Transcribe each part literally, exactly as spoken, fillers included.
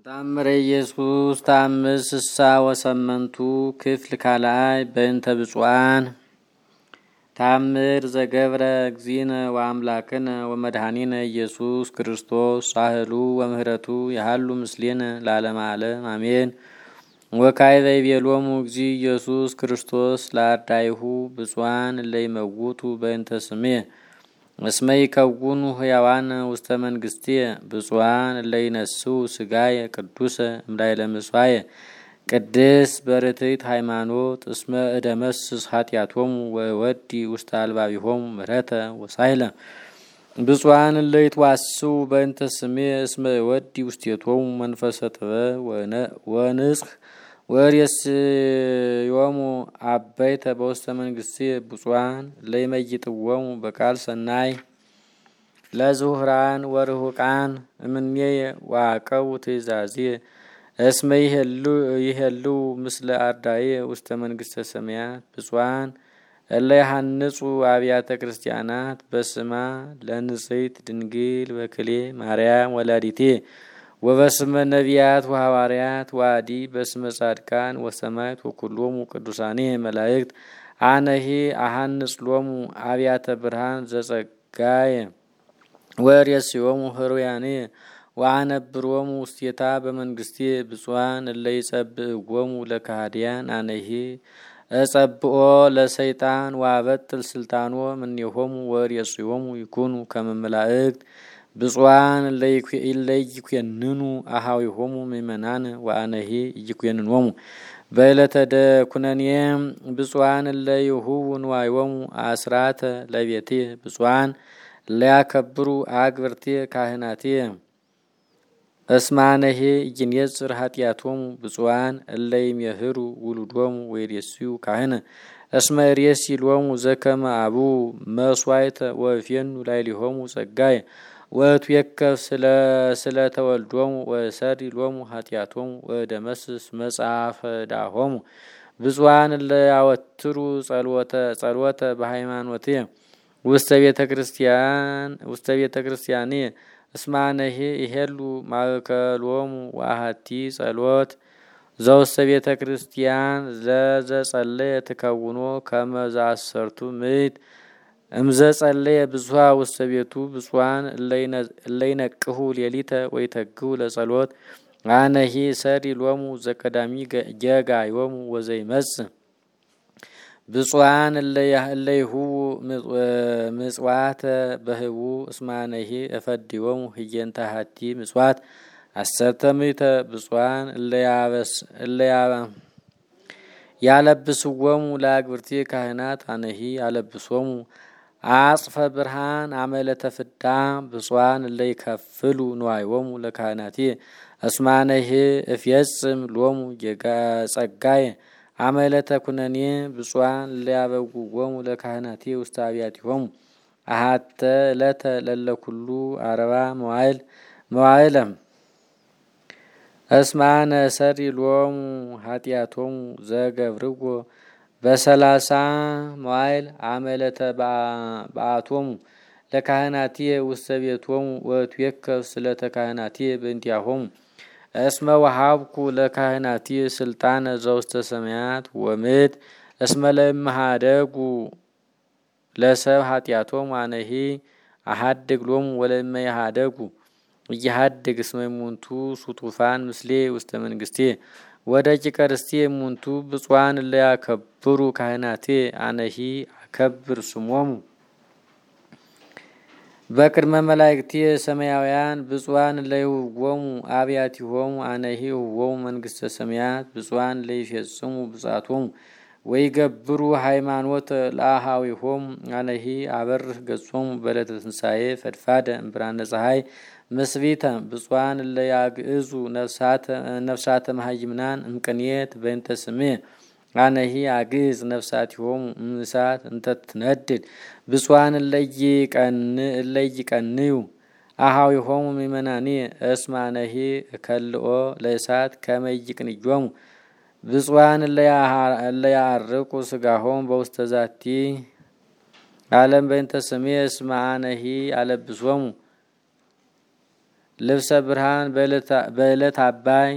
ተአምረ ኢየሱስ ተአምር ስሳ ወሰመንቱ ክፍል ካልአይ በእንተ ብፁዓን ተአምር ዘገብረ እግዚእነ ወአምላክነ ወመድኃኒነ ኢየሱስ ክርስቶስ ሳህሉ ወምህረቱ ያሃሉ ምስሌነ ለዓለመ ዓለም አሜን። ወካዕበ ይቤሎሙ እግዚእ ኢየሱስ ክርስቶስ ለአርዳኢሁ ብፁዓን እለ ይመውቱ በእንተ ስሜ እስመ ይከውኑ ሕያዋነ ውስተ መንግሥትየ ብፁዓን እለ ይነስኡ ሥጋየ ቅዱሰ እምላዕለ ምጽዋየ ቅድስት በርትዕት ሃይማኖት እስመ እደመስስ ኃጢአቶሙ ወእወዲ ውስተ አልባቢሆሙ ምሕረተ ወሳይለ ብፁዓን እለ ይትዋስኡ በእንተ ስሜ እስመ እወዲ ውስቴቶሙ መንፈሰ ጥበብ ወንጽሕ ወርእስዮሙ አበይተ በውስተ መንግሥትየ ብፁዓን እለ ይመይጥዎሙ በቃል ሰናይ ለዝሁራን ወርሁቃን እምኔየ ወአቀቡ ትእዛዝየ እስመ ይሄልው ምስለ አርዳኢየ ውስተ መንግሥተ ሰማያት ብፁዓን እለ ይሃንጹ አብያተ ክርስቲያናት በስማ ለንጽሕት ድንግል በክሌ ማርያም ወላዲቴ ወበስመ ነቢያት ወሐዋርያት ዋዲ በስመ ጻድቃን ወሰማዕት ወኩሎሙ ቅዱሳኔ መላእክት አነሂ አሃንጽ ሎሙ አብያተ ብርሃን ዘጸጋየ ወርእስዮሙ ኅሩያኔ ወአነብሮሙ ውስቴታ በመንግሥቴ ብፁዓን እለ ይጸብእዎሙ ለካህዲያን አነሂ እጸብኦ ለሰይጣን ወአበጥል ስልጣኖ እምኔሆሙ ወርእስዮሙ ይኩኑ ከመ መላእክት ብፁዓን እለ ይኰንኑ አኀዊሆሙ ምእመናን ወአነሂ ኢይኰንኖሙ በዕለተ ኩነኔ ብፁዓን እለ ይሁቡ ንዋዮሙ አስራተ ለቤቴ ብፁዓን እለ ያከብሩ አግብርትየ ካህናትየ እስመ አነሂ ኢይንጽር ኃጢአቶሙ ብፁዓን እለ ይሜህሩ ውሉዶሙ ወይሬስዩ ካህነ እስመ ርእሲ ሎሙ ዘከመ አቡኡ መሥዋዕተ ወእፌኑ ላዕሌሆሙ ጸጋየ ወእትዌከፍ ስለ ተወልዶሙ ወእሰሪ ሎሙ ኃጢአቶሙ ወእደመስስ መጽሐፈ ዕዳሆሙ ብፁዓን እለ ያወትሩ ጸሎተ በሃይማኖትየ ውስተ ቤተ ክርስቲያን ውስተ ቤተ ክርስቲያንየ እስመ አነሂ ይሄሉ ማእከሎሙ ወአሐቲ ጸሎት ዘውስተ ቤተ ክርስቲያን ዘዘጸለየ ትከውኖ ከመ ዘአሰርቱ ምዕት እምዘጸለየ ብዙኃ ውስተ ቤቱ ብፁዓን እለ ይነቅሁ ሌሊተ ወይተግሁ ለጸሎት አነሂ ሰሪ ሎሙ ዘቀዳሚ ጌጋዮሙ ወዘይመጽእ ብፁዓን እለ ይሁቡ ምጽዋተ በህቡ እስመ አነሂ እፈድዮሙ ህየንተ ሀቲ ምጽዋት አሰርተ ምዕተ ብፁዓን እለ ያለብስዎሙ ለአግብርትየ ካህናት አነሂ ያለብሶሙ አጽፈ ብርሃን አመለተ ፍዳ ብፁዓን እለ ይከፍሉ ንዋዮሙ ለካህናትየ እስመ አነሂ እፌጽም ሎሙ ጸጋየ አመለተ ኩነኔ ብፁዓን እለ ያበውዎሙ ለካህናትየ ውስተ አብያቲሆሙ አሐተ ዕለተ ለለ ኩሉ አርባ መዋዕል መዋዕለ እስመ አነ እሰሪ ሎሙ ኃጢአቶሙ ዘገብርዎ በሰላሳ መዋዕል አመለተ በአቶሙ ለካህናትየ ውስተ ቤቶሙ ወእትዌከፍ ስለተ ካህናትየ በእንቲአሆሙ እስመ ወሀብኩ ለካህናትየ ስልጣነ ዘውስተ ሰማያት ወምድር እስመ ለእምኀደጉ ለሰብ ኃጢአቶሙ አነሂ አሐድግ ሎሙ ወለእመ ይኀደጉ ኢይሐድግ እስመ እሙንቱ ሱጡፋን ምስሌ ውስተ መንግሥትየ ወደቂቀ ርስትየ እሙንቱ ብፁዓን እለ ያከብሩ ካህናትየ አነሂ አከብር ስሞሙ በቅድመ መላእክትየ ሰማያውያን ብፁዓን እለ ይሁብዎሙ አብያቲሆሙ አነሂ ይሁብዎሙ መንግሥተ ሰማያት ብፁዓን እለ ይፌጽሙ ብፅዓቶሙ ወይገብሩ ሃይማኖተ ለአኀዊሆሙ አነሂ አበርህ ገጾሙ በዕለተ ትንሣኤ ፈድፋደ እምብርሃነ ፀሐይ ምስቢተ ብፁዓን እለ ያግዕዙ ነፍሳተ መሃይምናን እምቅንየት በእንተ ስሜ አነሂ አግዕዝ ነፍሳቲሆሙ እምእሳት እንተ ትነድድ ብፁዓን እለ ይቀንዩ አኀዊሆሙ ምእመናንየ እስመ አነሂ እከልኦ ለእሳት ከመ ይቅንዮሙ ብፁዓን እለ ያዐርቁ ሥጋሆሙ በውስተ ዛቲ ዓለም በእንተ ስሜ እስመ አነሂ አለብሶሙ ልብሰ ብርሃን በዕለት አባይ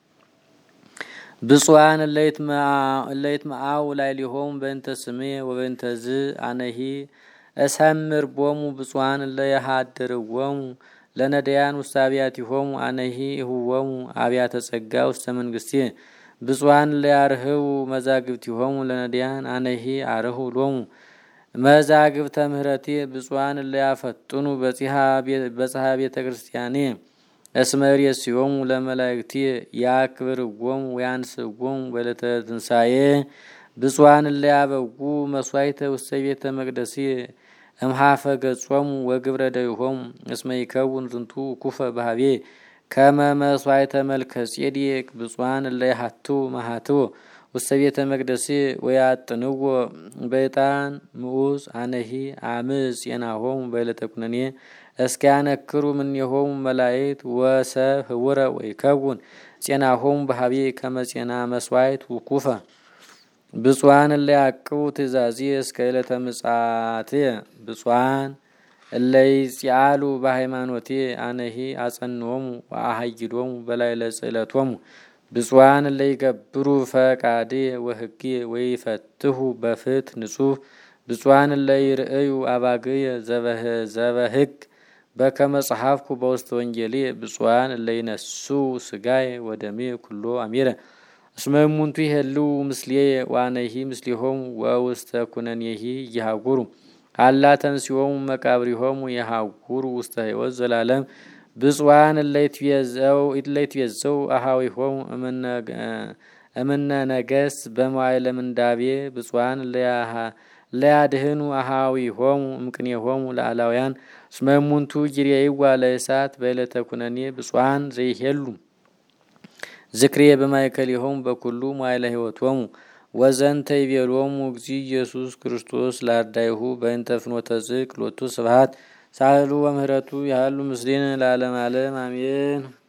ብፁዓን እለይት መዓው ላይ ሊሆም በእንተ ስሜ ወበእንተ ዝ አነሂ እሰምር ቦሙ ብፁዓን ለያሃድርዎሙ ለነዳያን ውስተ አብያቲሆሙ አነሂ ይሁዎሙ አብያተ ጸጋ ውስተ መንግስቴ ብፁዓን ለያርህው መዛግብቲሆሙ ለነዳያን አነሂ አርሁ ሎሙ መዛግብተ ምህረቴ ብፁዓን ለያፈጥኑ በጽሐ ቤተ ክርስቲያኔ እስመር የሲዮሙ ለመላእክቲ ያክብርዎሙ ወያንስዎሙ በዕለተ ትንሣኤ ብፁዓን ለያበጉ መስዋዕተ ውስተ ቤተ መቅደሴ እምሃፈ ገጾሙ ወግብረ ደይሆሙ እስመ ይከውን ዝንቱ ኩፈ ባህቤ ከመ መስዋዕተ መልከ ጼዴቅ ብፁዓን ለያሃቱ ማሃትዎ ውስተ ቤተ መቅደሴ ወያጥንዎ በዕጣን ምዑዝ አነሂ አምፅ ጼናሆሙ በዕለተ ኩነኔ እስኪያነክሩ እምኔሆሙ መላእክት ወሰብ ህውረ ወይከውን ጼናሆሙ ባህቤ ከመ ጼና መስዋዕት ውኩፈ ብፁዓን ለያቅቡ ትእዛዜ እስከ ዕለተ ምጽአት ብፁዓን እለይጽአሉ በሃይማኖቴ አነሂ አጸንዎሙ ወአሃይዶሙ በላዕለ ጽእለቶሙ ብፁዓን ለይገብሩ ፈቃዴ ወህጌ ወይፈትሁ በፍትሕ ንጹሕ ብፁዓን ለይርእዩ አባግየ ዘበህግ በከመ ጸሐፍኩ በውስተ ወንጌሌ ብፁዓን ለይነሱ ስጋዬ ወደሜ ኩሎ አሚረ እስመ እሙንቱ ይሄልው ምስሌየ ዋነሂ ምስሌሆሙ ወውስተ ኩነኔሂ ይሃጉሩ አላ ተንሥኦሙ መቃብሪሆሙ ይሃጉሩ ውስተ ሕይወት ዘላለም ብፁዓን እለይትቤዘው አኀዊሆሙ እምነ ነገሥት በመዋዕለ ምንዳቤ ብፁዓን ለያድህኑ አኀዊሆሙ እምቅኔሆሙ ለአላውያን እስመ እሙንቱ ይሬይዋ ለእሳት በዕለተ ኩነኔ ብፁዓን ዘይሄሉ ዝክሬ በማእከሊሆሙ በኩሉ መዋዕለ ሕይወቶሙ ወዘንተ ይቤሎሙ እግዚእ ኢየሱስ ክርስቶስ ለአርዳኢሁ በእንተ ፍኖተ ጽድቅ ሎቱ ስብሐት ሳህሉ ወምህረቱ ያህሉ ምስሌነ ለዓለመ ዓለም አሜን።